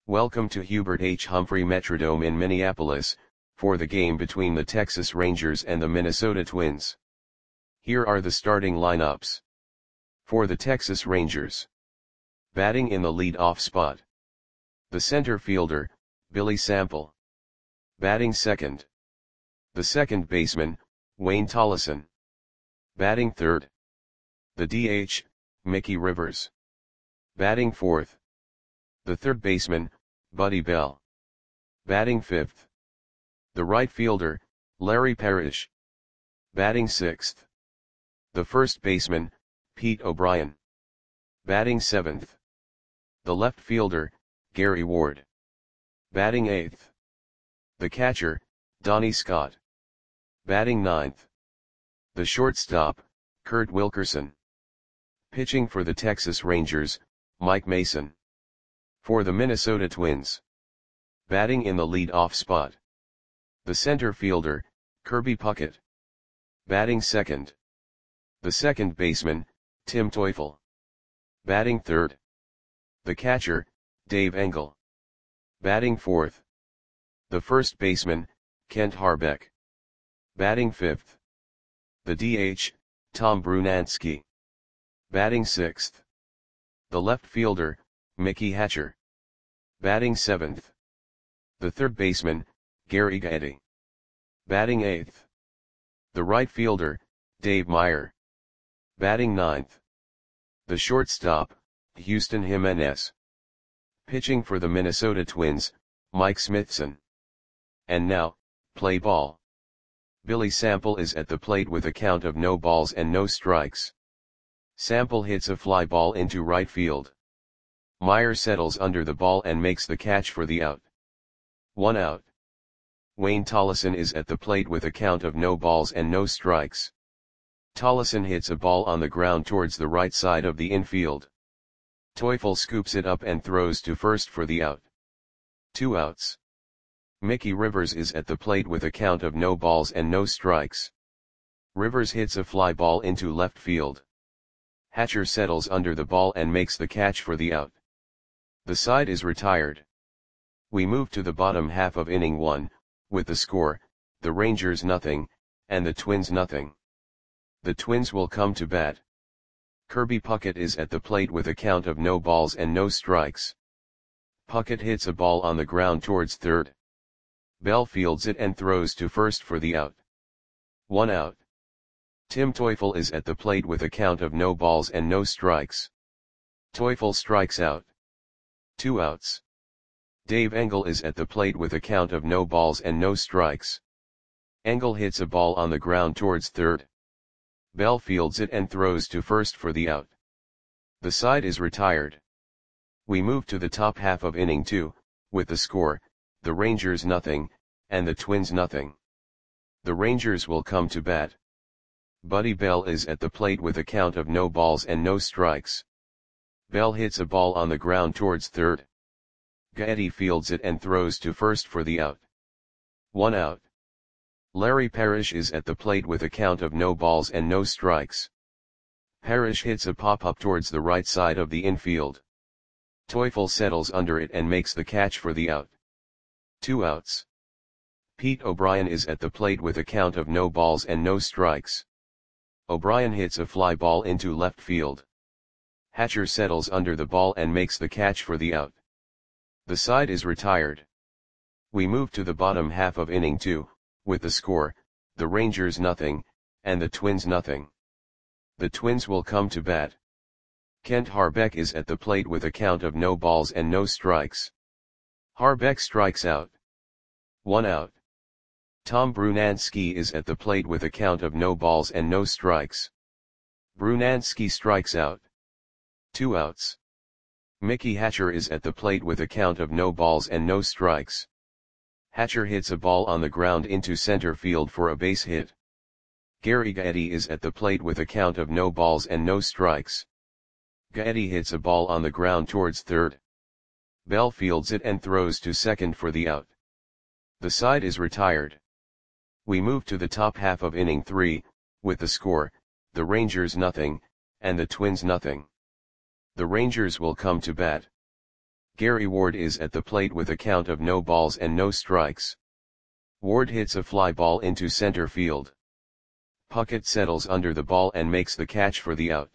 Welcome to Hubert H. Humphrey Metrodome in Minneapolis, for the game between the Texas Rangers and the Minnesota Twins. Here are the starting lineups. For the Texas Rangers. Batting in the lead-off spot. The center fielder, Billy Sample. Batting second. The second baseman, Wayne Tollison. Batting third. The DH, Mickey Rivers. Batting fourth. The third baseman, Buddy Bell. Batting fifth. The right fielder, Larry Parrish. Batting sixth. The first baseman, Pete O'Brien. Batting seventh. The left fielder, Gary Ward. Batting eighth. The catcher, Donnie Scott. Batting ninth. The shortstop, Kurt Wilkerson. Pitching for the Texas Rangers, Mike Mason. For the Minnesota Twins. Batting in the lead-off spot. The center fielder, Kirby Puckett. Batting second. The second baseman, Tim Teufel. Batting third. The catcher, Dave Engel. Batting fourth. The first baseman, Kent Harbeck. Batting fifth. The DH, Tom Brunansky. Batting sixth. The left fielder, Mickey Hatcher. Batting seventh. The third baseman, Gary Gaetti. Batting eighth. The right fielder, Dave Meyer. Batting ninth. The shortstop, Houston Jimenez. Pitching for the Minnesota Twins, Mike Smithson. And now, play ball. Billy Sample is at the plate with a count of no balls and no strikes. Sample hits a fly ball into right field. Meyer settles under the ball and makes the catch for the out. 1 out. Wayne Tollison is at the plate with a count of no balls and no strikes. Tollison hits a ball on the ground towards the right side of the infield. Teufel scoops it up and throws to first for the out. 2 outs. Mickey Rivers is at the plate with a count of no balls and no strikes. Rivers hits a fly ball into left field. Hatcher settles under the ball and makes the catch for the out. The side is retired. We move to the bottom half of inning 1, with the score, the Rangers nothing, and the Twins nothing. The Twins will come to bat. Kirby Puckett is at the plate with a count of no balls and no strikes. Puckett hits a ball on the ground towards third. Bell fields it and throws to first for the out. 1 out. Tim Teufel is at the plate with a count of no balls and no strikes. Teufel strikes out. 2 outs. Dave Engel is at the plate with a count of no balls and no strikes. Engel hits a ball on the ground towards third. Bell fields it and throws to first for the out. The side is retired. We move to the top half of inning 2, with the score, the Rangers nothing, and the Twins nothing. The Rangers will come to bat. Buddy Bell is at the plate with a count of no balls and no strikes. Bell hits a ball on the ground towards third. Gaetti fields it and throws to first for the out. 1 out. Larry Parrish is at the plate with a count of no balls and no strikes. Parrish hits a pop-up towards the right side of the infield. Teufel settles under it and makes the catch for the out. 2 outs. Pete O'Brien is at the plate with a count of no balls and no strikes. O'Brien hits a fly ball into left field. Hatcher settles under the ball and makes the catch for the out. The side is retired. We move to the bottom half of inning 2, with the score, the Rangers nothing, and the Twins nothing. The Twins will come to bat. Kent Harbeck is at the plate with a count of no balls and no strikes. Harbeck strikes out. 1 out. Tom Brunansky is at the plate with a count of no balls and no strikes. Brunansky strikes out. 2 outs. Mickey Hatcher is at the plate with a count of no balls and no strikes. Hatcher hits a ball on the ground into center field for a base hit. Gary Gaetti is at the plate with a count of no balls and no strikes. Gaetti hits a ball on the ground towards third. Bell fields it and throws to second for the out. The side is retired. We move to the top half of inning 3, with the score, the Rangers nothing, and the Twins nothing. The Rangers will come to bat. Gary Ward is at the plate with a count of no balls and no strikes. Ward hits a fly ball into center field. Puckett settles under the ball and makes the catch for the out.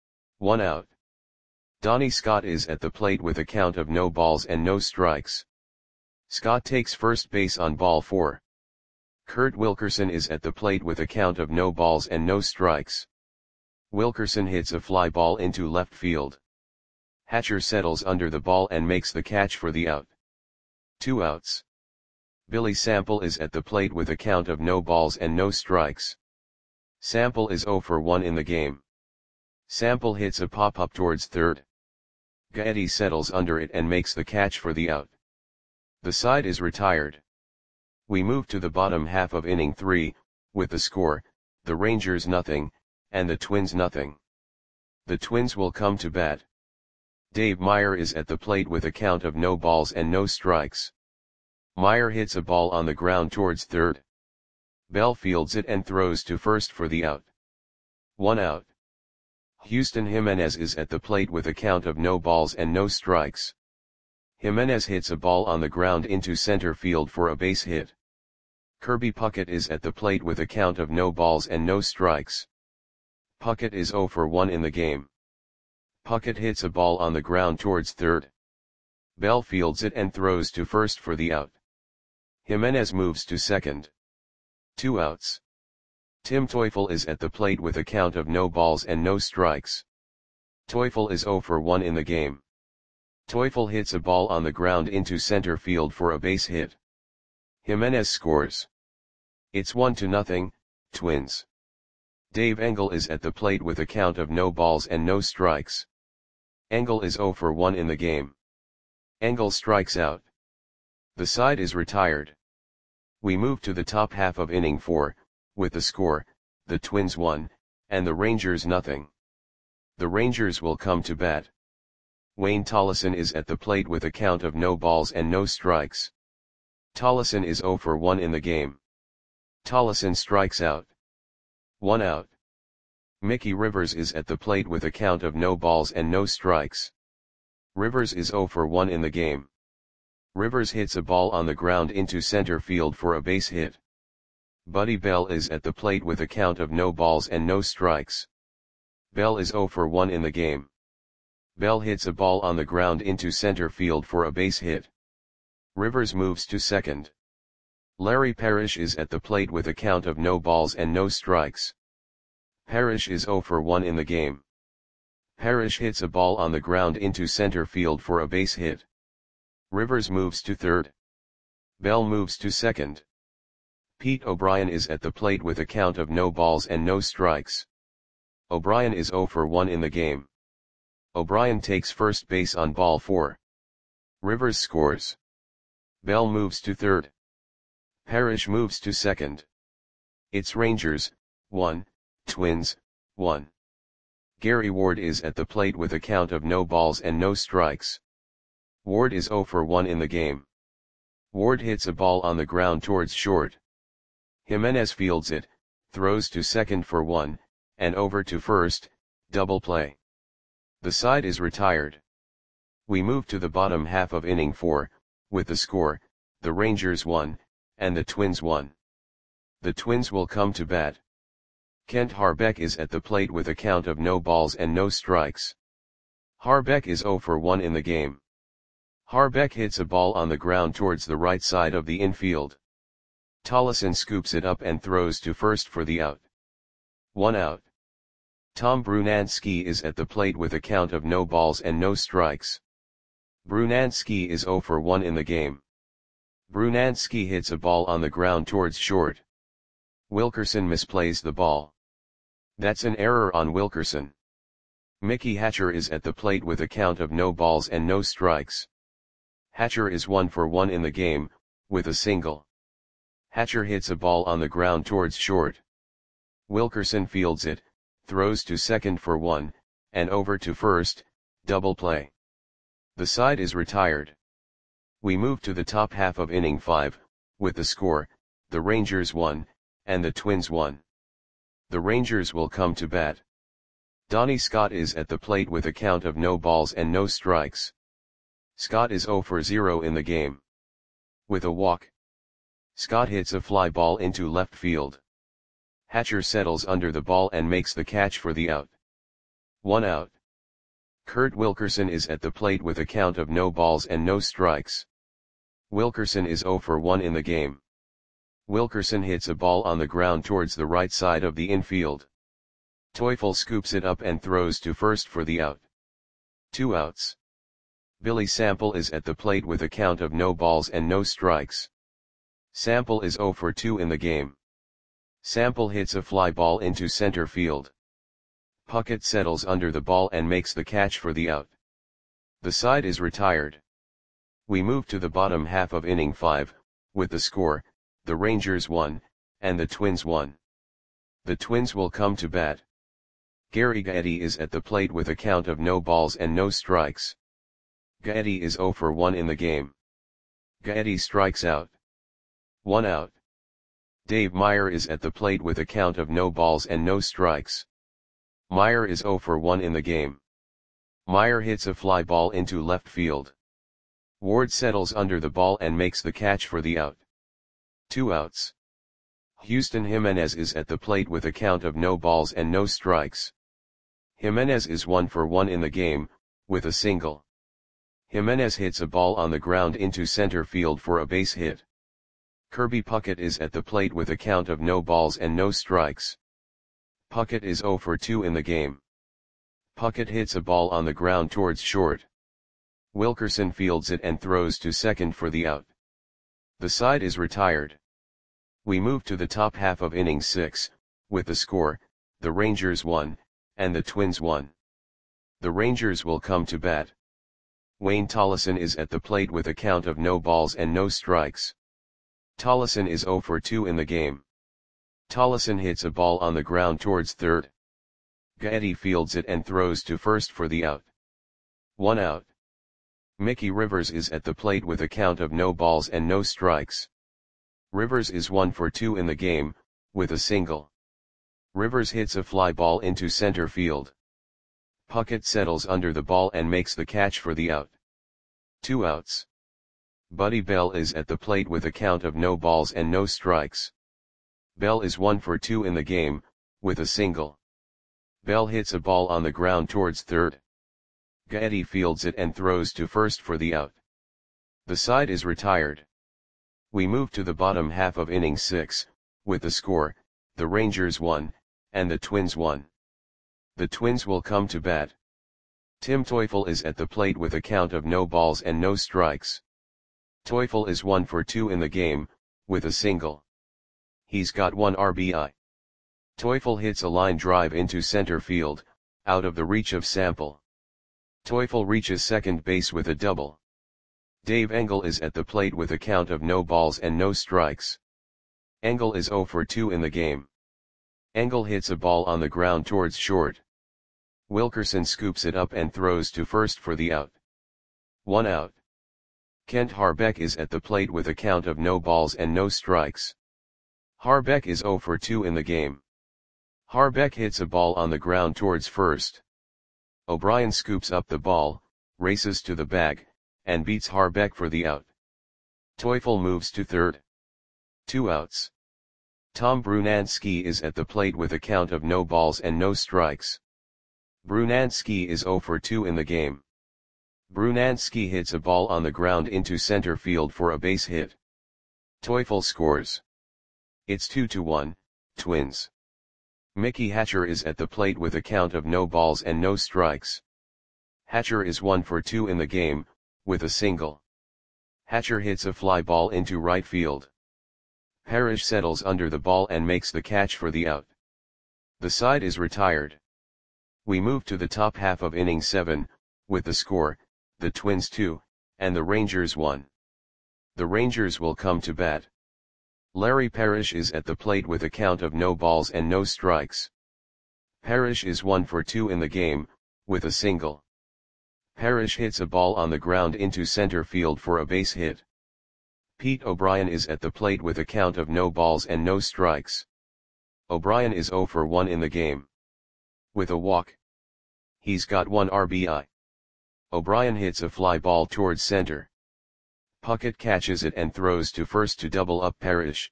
1 out. Donnie Scott is at the plate with a count of no balls and no strikes. Scott takes first base on ball 4. Kurt Wilkerson is at the plate with a count of no balls and no strikes. Wilkerson hits a fly ball into left field. Hatcher settles under the ball and makes the catch for the out. 2 outs. Billy Sample is at the plate with a count of no balls and no strikes. Sample is 0 for 1 in the game. Sample hits a pop-up towards third. Gaetti settles under it and makes the catch for the out. The side is retired. We move to the bottom half of inning 3, with the score, the Rangers nothing, and the Twins nothing. The Twins will come to bat. Dave Meyer is at the plate with a count of no balls and no strikes. Meyer hits a ball on the ground towards third. Bell fields it and throws to first for the out. 1 out. Houston Jimenez is at the plate with a count of no balls and no strikes. Jimenez hits a ball on the ground into center field for a base hit. Kirby Puckett is at the plate with a count of no balls and no strikes. Puckett is 0 for 1 in the game. Puckett hits a ball on the ground towards third. Bell fields it and throws to first for the out. Jimenez moves to second. 2 outs. Tim Teufel is at the plate with a count of no balls and no strikes. Teufel is 0 for 1 in the game. Teufel hits a ball on the ground into center field for a base hit. Jimenez scores. It's 1-0, Twins. Dave Engel is at the plate with a count of no balls and no strikes. Engel is 0 for 1 in the game. Engel strikes out. The side is retired. We move to the top half of inning 4, with the score, the Twins 1, and the Rangers nothing. The Rangers will come to bat. Wayne Tollison is at the plate with a count of no balls and no strikes. Tollison is 0 for 1 in the game. Tollison strikes out. 1 out. Mickey Rivers is at the plate with a count of no balls and no strikes. Rivers is 0 for 1 in the game. Rivers hits a ball on the ground into center field for a base hit. Buddy Bell is at the plate with a count of no balls and no strikes. Bell is 0 for 1 in the game. Bell hits a ball on the ground into center field for a base hit. Rivers moves to second. Larry Parrish is at the plate with a count of no balls and no strikes. Parrish is 0 for 1 in the game. Parrish hits a ball on the ground into center field for a base hit. Rivers moves to third. Bell moves to second. Pete O'Brien is at the plate with a count of no balls and no strikes. O'Brien is 0 for 1 in the game. O'Brien takes first base on ball 4. Rivers scores. Bell moves to third. Parrish moves to second. It's Rangers, 1, Twins, 1. Gary Ward is at the plate with a count of no balls and no strikes. Ward is 0 for 1 in the game. Ward hits a ball on the ground towards short. Jimenez fields it, throws to second for 1, and over to first, double play. The side is retired. We move to the bottom half of inning 4, with the score, the Rangers 1, and the Twins 1. The Twins will come to bat. Kent Harbeck is at the plate with a count of no balls and no strikes. Harbeck is 0 for 1 in the game. Harbeck hits a ball on the ground towards the right side of the infield. Tollison scoops it up and throws to first for the out. 1 out. Tom Brunansky is at the plate with a count of no balls and no strikes. Brunansky is 0 for 1 in the game. Brunansky hits a ball on the ground towards short. Wilkerson misplays the ball. That's an error on Wilkerson. Mickey Hatcher is at the plate with a count of no balls and no strikes. Hatcher is 1 for 1 in the game, with a single. Hatcher hits a ball on the ground towards short. Wilkerson fields it, throws to second for 1, and over to first, double play. The side is retired. We move to the top half of inning 5, with the score, the Rangers 1, and the Twins 1. The Rangers will come to bat. Donnie Scott is at the plate with a count of no balls and no strikes. Scott is 0 for 0 in the game. With a walk, Scott hits a fly ball into left field. Hatcher settles under the ball and makes the catch for the out. 1 out. Kurt Wilkerson is at the plate with a count of no balls and no strikes. Wilkerson is 0 for 1 in the game. Wilkerson hits a ball on the ground towards the right side of the infield. Teufel scoops it up and throws to first for the out. 2 outs. Billy Sample is at the plate with a count of no balls and no strikes. Sample is 0 for 2 in the game. Sample hits a fly ball into center field. Puckett settles under the ball and makes the catch for the out. The side is retired. We move to the bottom half of inning 5, with the score, the Rangers 1, and the Twins 1. The Twins will come to bat. Gary Gaetti is at the plate with a count of no balls and no strikes. Gaetti is 0 for 1 in the game. Gaetti strikes out. 1 out. Dave Meyer is at the plate with a count of no balls and no strikes. Meyer is 0 for 1 in the game. Meyer hits a fly ball into left field. Ward settles under the ball and makes the catch for the out. 2 outs. Houston Jimenez is at the plate with a count of no balls and no strikes. Jimenez is 1 for 1 in the game, with a single. Jimenez hits a ball on the ground into center field for a base hit. Kirby Puckett is at the plate with a count of no balls and no strikes. Puckett is 0 for 2 in the game. Puckett hits a ball on the ground towards short. Wilkerson fields it and throws to second for the out. The side is retired. We move to the top half of inning 6, with the score, the Rangers 1, and the Twins 1. The Rangers will come to bat. Wayne Tollison is at the plate with a count of no balls and no strikes. Tollison is 0 for 2 in the game. Tollison hits a ball on the ground towards third. Gaetti fields it and throws to first for the out. 1 out. Mickey Rivers is at the plate with a count of no balls and no strikes. Rivers is 1 for 2 in the game, with a single. Rivers hits a fly ball into center field. Puckett settles under the ball and makes the catch for the out. 2 outs. Buddy Bell is at the plate with a count of no balls and no strikes. Bell is 1 for 2 in the game, with a single. Bell hits a ball on the ground towards third. Gaetti fields it and throws to first for the out. The side is retired. We move to the bottom half of inning 6, with the score, the Rangers 1, and the Twins 1. The Twins will come to bat. Tim Teufel is at the plate with a count of no balls and no strikes. Teufel is 1 for 2 in the game, with a single. He's got 1 RBI. Teufel hits a line drive into center field, out of the reach of Sample. Teufel reaches second base with a double. Dave Engel is at the plate with a count of no balls and no strikes. Engel is 0 for 2 in the game. Engel hits a ball on the ground towards short. Wilkerson scoops it up and throws to first for the out. 1 out. Kent Harbeck is at the plate with a count of no balls and no strikes. Harbeck is 0 for 2 in the game. Harbeck hits a ball on the ground towards first. O'Brien scoops up the ball, races to the bag, and beats Harbeck for the out. Teufel moves to third. 2 outs. Tom Brunansky is at the plate with a count of no balls and no strikes. Brunansky is 0 for 2 in the game. Brunansky hits a ball on the ground into center field for a base hit. Teufel scores. It's 2-1, Twins. Mickey Hatcher is at the plate with a count of no balls and no strikes. Hatcher is 1 for 2 in the game, with a single. Hatcher hits a fly ball into right field. Parrish settles under the ball and makes the catch for the out. The side is retired. We move to the top half of inning 7, with the score, the Twins 2, and the Rangers 1. The Rangers will come to bat. Larry Parrish is at the plate with a count of no balls and no strikes. Parrish is 1 for 2 in the game, with a single. Parrish hits a ball on the ground into center field for a base hit. Pete O'Brien is at the plate with a count of no balls and no strikes. O'Brien is 0 for 1 in the game. With a walk. He's got 1 RBI. O'Brien hits a fly ball towards center. Puckett catches it and throws to first to double up Parrish.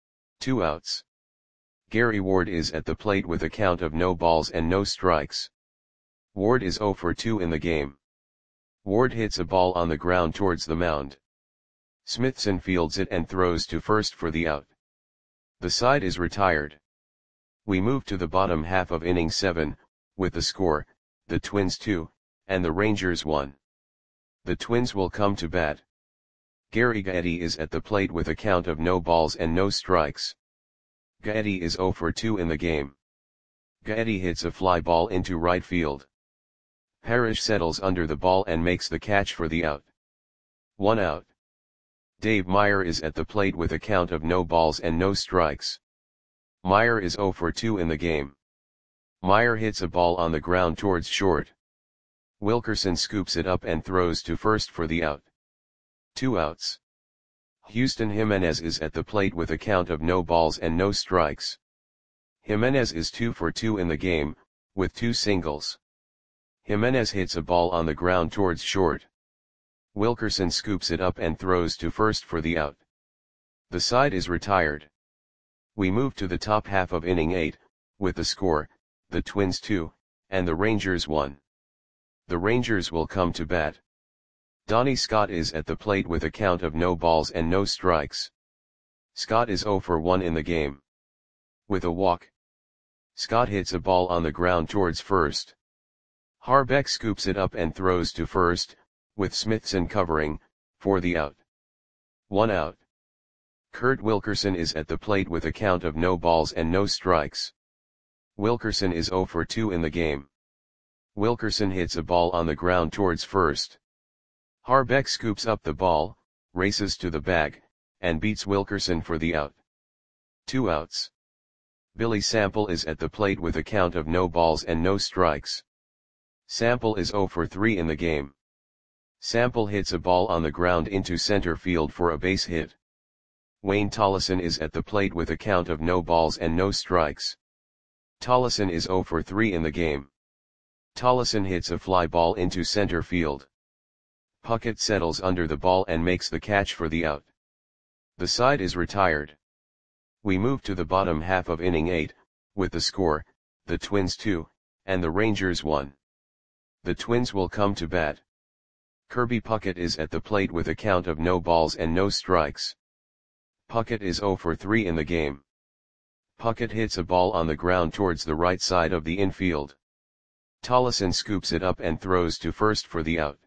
2 outs. Gary Ward is at the plate with a count of no balls and no strikes. Ward is 0 for 2 in the game. Ward hits a ball on the ground towards the mound. Smithson fields it and throws to first for the out. The side is retired. We move to the bottom half of inning 7, with the score, the Twins 2, and the Rangers 1. The Twins will come to bat. Gary Gaetti is at the plate with a count of no balls and no strikes. Gaetti is 0 for 2 in the game. Gaetti hits a fly ball into right field. Parrish settles under the ball and makes the catch for the out. 1 out. Dave Meyer is at the plate with a count of no balls and no strikes. Meyer is 0 for 2 in the game. Meyer hits a ball on the ground towards short. Wilkerson scoops it up and throws to first for the out. 2 outs. Houston Jimenez is at the plate with a count of no balls and no strikes. Jimenez is 2 for 2 in the game, with 2 singles. Jimenez hits a ball on the ground towards short. Wilkerson scoops it up and throws to first for the out. The side is retired. We move to the top half of inning 8, with the score, the Twins 2, and the Rangers 1. The Rangers will come to bat. Donnie Scott is at the plate with a count of no balls and no strikes. Scott is 0 for 1 in the game. With a walk, Scott hits a ball on the ground towards first. Harbeck scoops it up and throws to first, with Smithson covering, for the out. 1 out. Kurt Wilkerson is at the plate with a count of no balls and no strikes. Wilkerson is 0 for 2 in the game. Wilkerson hits a ball on the ground towards first. Harbeck scoops up the ball, races to the bag, and beats Wilkerson for the out. 2 outs. Billy Sample is at the plate with a count of no balls and no strikes. Sample is 0 for 3 in the game. Sample hits a ball on the ground into center field for a base hit. Wayne Tollison is at the plate with a count of no balls and no strikes. Tollison is 0 for 3 in the game. Tollison hits a fly ball into center field. Puckett settles under the ball and makes the catch for the out. The side is retired. We move to the bottom half of inning 8, with the score, the Twins 2, and the Rangers 1. The Twins will come to bat. Kirby Puckett is at the plate with a count of no balls and no strikes. Puckett is 0 for 3 in the game. Puckett hits a ball on the ground towards the right side of the infield. Tollison scoops it up and throws to first for the out.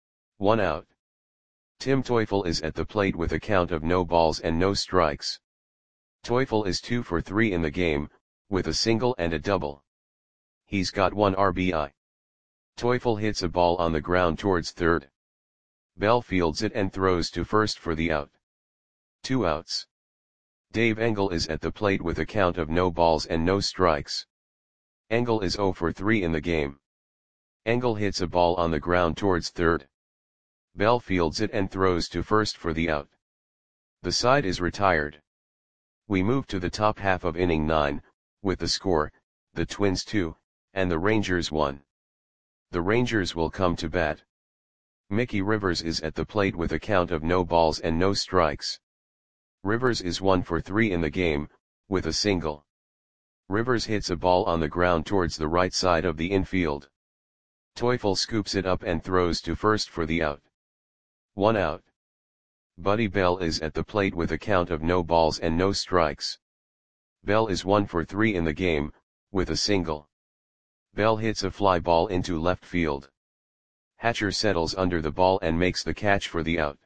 1 out. Tim Teufel is at the plate with a count of no balls and no strikes. Teufel is 2 for 3 in the game, with a single and a double. He's got 1 RBI. Teufel hits a ball on the ground towards third. Bell fields it and throws to first for the out. 2 outs. Dave Engel is at the plate with a count of no balls and no strikes. Engel is 0 for 3 in the game. Engel hits a ball on the ground towards third. Bell fields it and throws to first for the out. The side is retired. We move to the top half of inning 9, with the score, the Twins 2, and the Rangers 1. The Rangers will come to bat. Mickey Rivers is at the plate with a count of no balls and no strikes. Rivers is 1 for 3 in the game, with a single. Rivers hits a ball on the ground towards the right side of the infield. Teufel scoops it up and throws to first for the out. 1 out. Buddy Bell is at the plate with a count of no balls and no strikes. Bell is 1 for 3 in the game, with a single. Bell hits a fly ball into left field. Hatcher settles under the ball and makes the catch for the out.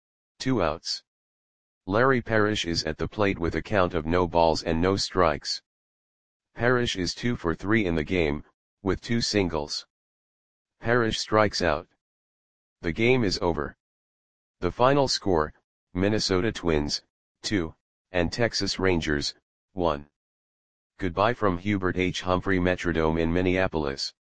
2 outs. Larry Parrish is at the plate with a count of no balls and no strikes. Parrish is 2 for 3 in the game, with 2 singles. Parrish strikes out. The game is over. The final score, Minnesota Twins, 2, and Texas Rangers, 1. Goodbye from Hubert H. Humphrey Metrodome in Minneapolis.